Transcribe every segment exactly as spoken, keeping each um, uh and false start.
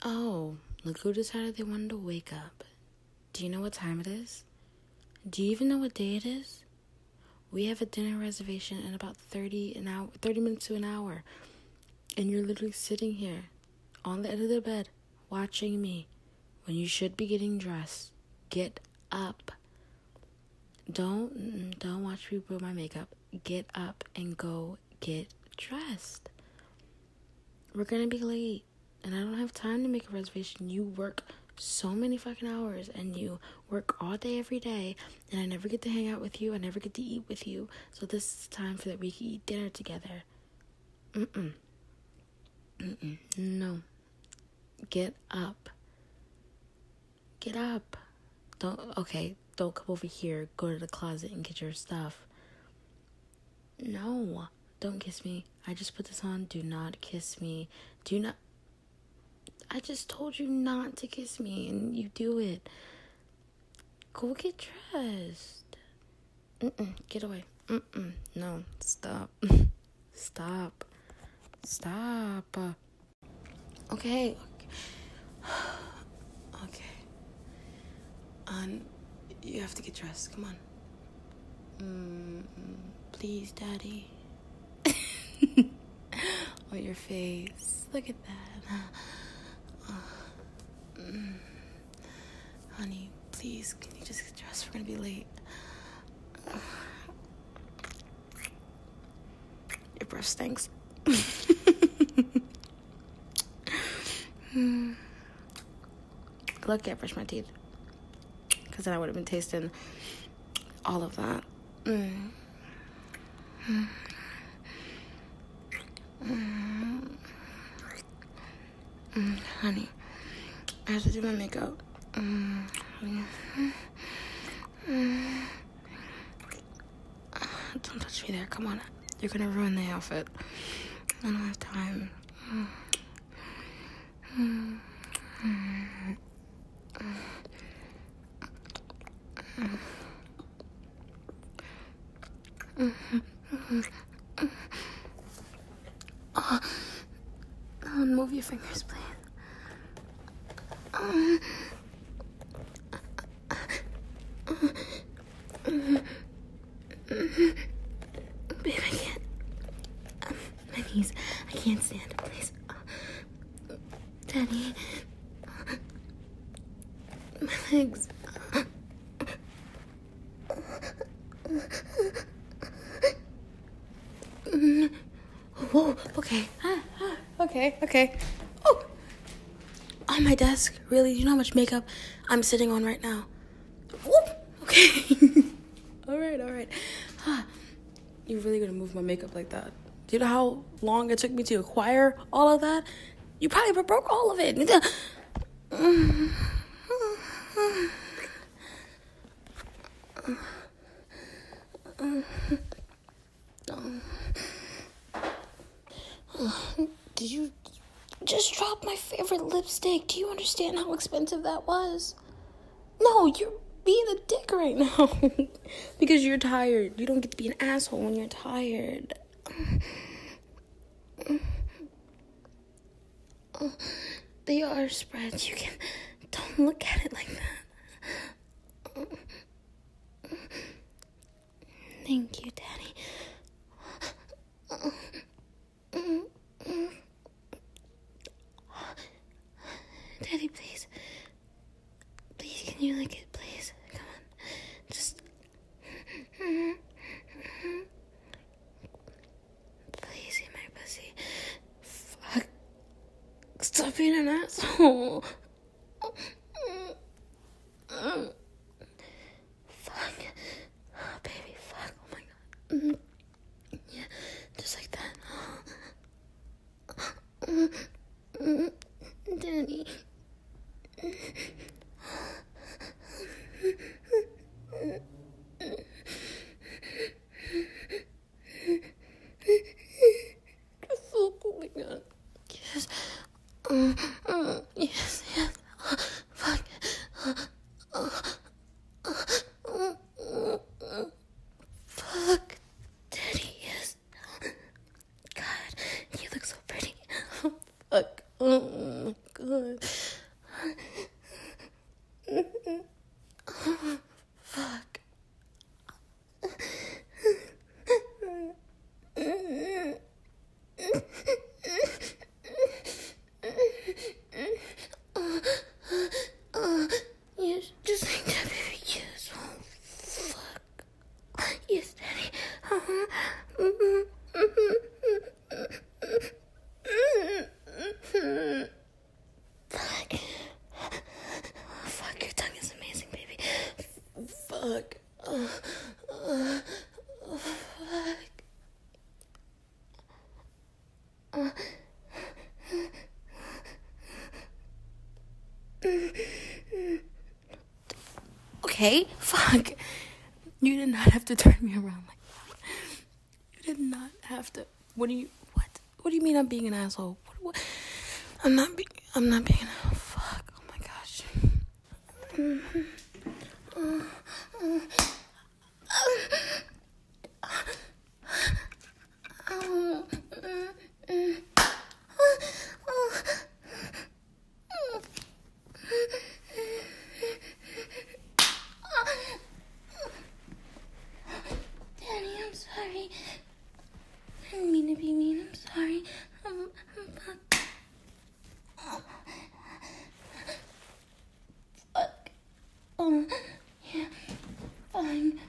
Oh, look who decided they wanted to wake up. Do you know what time it is? Do you even know what day it is? We have a dinner reservation in about thirty an hour, thirty minutes to an hour. And you're literally sitting here on the edge of the bed watching me when you should be getting dressed. Get up. Don't don't watch me put my makeup. Get up and go get dressed. We're gonna be late, and I don't have time to make a reservation. You work so many fucking hours, and you work all day every day, and I never get to hang out with you. I never get to eat with you. So this is time for that we can eat dinner together. Mm-mm. Mm-mm. No. Get up. Get up. Don't, okay, don't come over here. Go to the closet and get your stuff. No. Don't kiss me. I just put this on. Do not kiss me. Do not. I just told you not to kiss me, and you do it. Go get dressed. Mm-mm. Get away. Mm-mm. No. Stop. Stop. Stop. Okay. Okay. Um, you have to get dressed. Come on. Mm, please, Daddy. Oh, your face. Look at that. Uh, mm. Honey, please, can you just get dressed? We're gonna be late. Uh, your breath stinks. Lucky I brushed my teeth, because then I would have been tasting all of that. Mm. Mm. Mm. Mm. Honey, I have to do my makeup. Mm. Mm. Don't touch me there. Come on. You're gonna ruin the outfit. I don't have time. Mm. Mm. Mm. Oh, oh, move your fingers, please. Um, babe, I can't. Um, my knees. I can't stand. Please. Uh, Daddy. My legs. Whoa, okay. Ah, ah, okay, okay. Oh! On my desk? Really? You know how much makeup I'm sitting on right now? Whoop! Okay. alright, alright. Ah, you're really gonna move my makeup like that? Do you know how long it took me to acquire all of that? You probably broke all of it. Did you just drop my favorite lipstick? Do you understand how expensive that was? No, you're being a dick right now. Because you're tired. You don't get to be an asshole when you're tired. They are spreads. You can... Don't look at it like that. Thank you, Daddy. Daddy, please. Please, can you lick it, please? Come on. Just... Please eat my pussy. Fuck. Stop being an asshole. Fuck. Oh, baby, fuck. Oh my god. Yeah, just like that. Daddy. Oh my god. Yes. Uh, uh, yes, yes. Uh, fuck. Uh, uh, uh, uh, uh, fuck. Daddy, yes. God, you look so pretty. Fuck. Oh my god. okay? Fuck. You did not have to turn me around like that. You did not have to. What do you, what? What do you mean I'm being an asshole? What, what? I'm not being, I'm not being, oh, fuck. Oh my gosh. Mm-hmm. Uh, uh, uh, uh, uh, uh, Daddy, I'm sorry. I didn't mean to be mean. I'm sorry. I'm, I'm fuck. Fuck. Oh, yeah. Fine.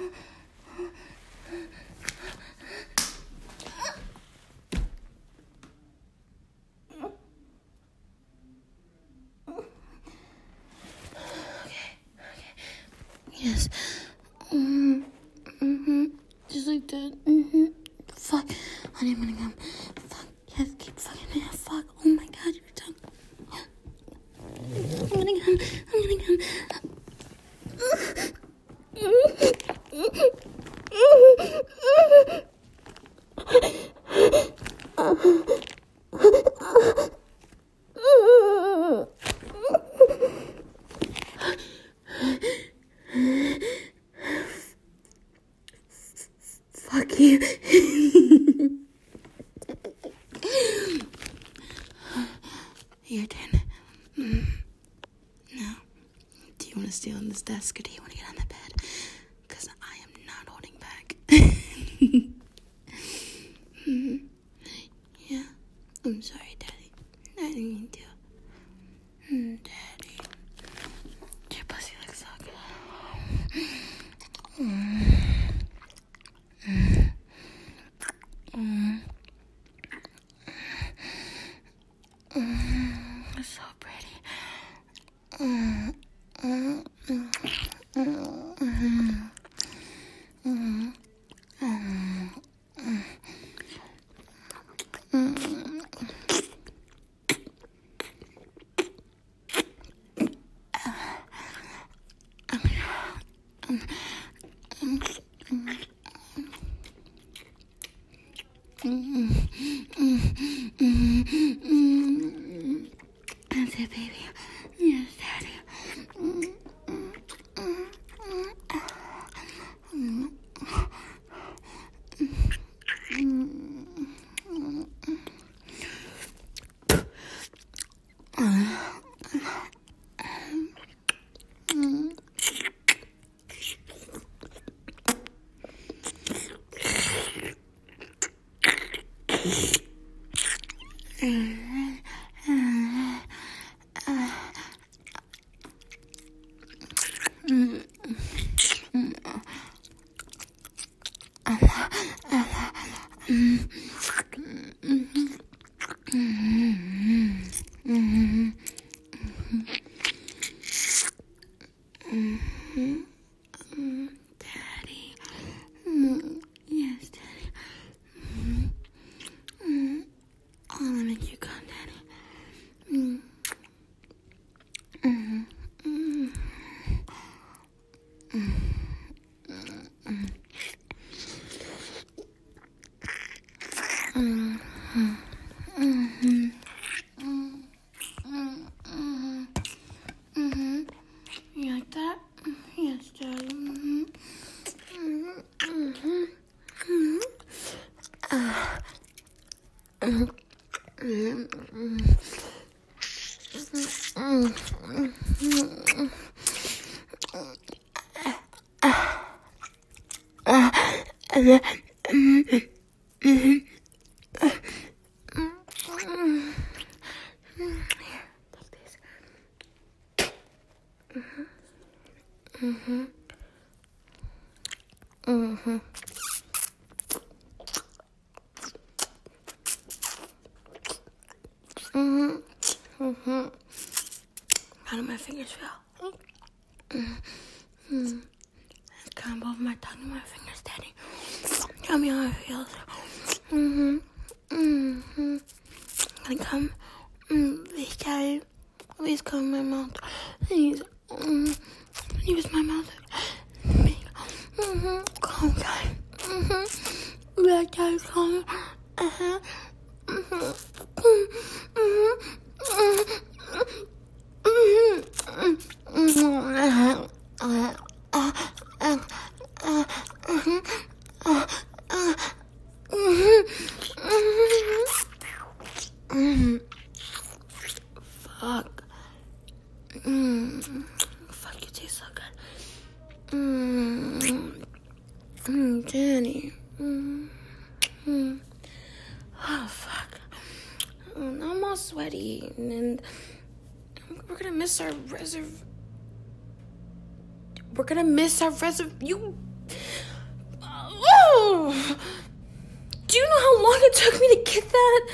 Yes. Mm, mm-hmm. Just like that. Mm-hmm. Fuck. Honey, I'm gonna come. Fuck. Yes, keep fucking me. Fuck. Oh my god, your tongue. I'm gonna come. I'm gonna come. Fuck you. Your turn. Mm. Now, do you want to stay on this desk or do you want to get on the bed? Because I am not holding back. mm. Yeah. I'm sorry, Daddy. I didn't mean to. Mm, Daddy. Your pussy looks so good. Mm. Mm. Mm. Mm. It's so pretty. Mm. Mm. Mm. Mm. Mm. Mm. Mm. Mm. That's it, baby. Yes, Daddy. Daddy. Yes, Daddy. Oh, let me make you come, Daddy. Mm. Mm. Mm. Mm. Mm. Mm. Mm. Mm. Mm. Mm. You like that? Yes, Daddy. Mm-hmm. Mm-hmm. Mm-hmm. Uh. Mm. Mm. Mm. Mm-hmm. Mm-hmm. Mm-hmm. Mm-hmm. How do my fingers feel? Mm-hmm. Kind of over my tongue and my fingers, Daddy. Tell me how it feels. Mm-hmm. Mm-hmm. Gonna come. Mm, please, Daddy. Please come in my mouth. Please. Mm. Use my mouth. Mm-hmm. Okay. Mm-hmm. Like that. Uh-huh. Mm-hmm. Fuck. Mm. Fuck, you taste so good. Mm. Mm, Danny. Mm. Mm. Oh, fuck. Mm, I'm all sweaty, and we're gonna miss our reserve. We're gonna miss our reserve. You. Oh! Do you know how long it took me to get that?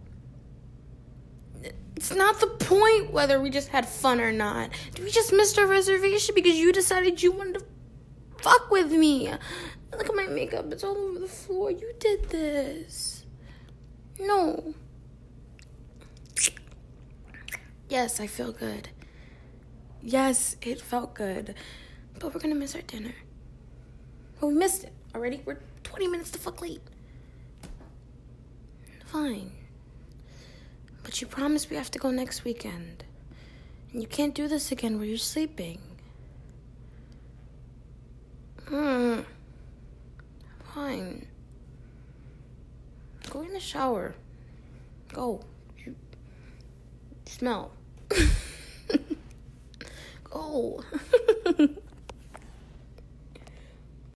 It's not the point whether we just had fun or not. We just missed our reservation because you decided you wanted to fuck with me. Look at my makeup. It's all over the floor. You did this. No. Yes, I feel good. Yes, it felt good. But we're gonna miss our dinner. Well, we missed it already. We're twenty minutes the fuck late. Fine. But you promised we have to go next weekend. And you can't do this again where you're sleeping. Hmm. Fine. Go in the shower. Go. You smell. Go.